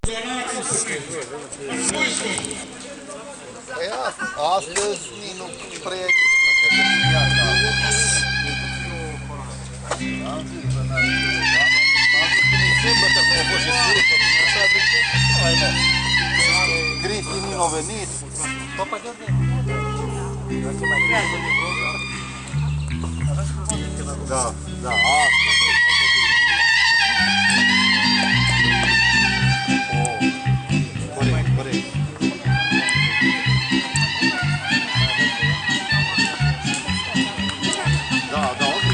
Astăzi nu prea Cristi nu a venit. Da, da, asta. Corect, corect. Da, da, ok.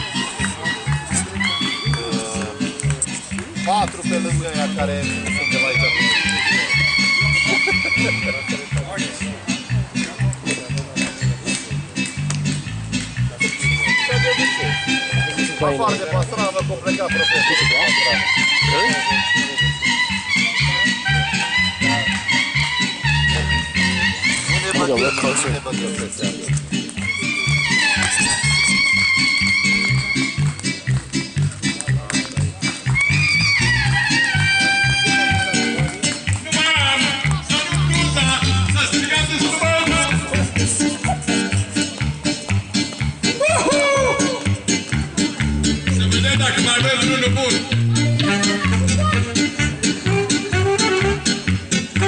4 pe lângă ea care suntem aici. Afară de pastravă, că o pleca profesorul de pastravă. Nu ne băgăm pe seară.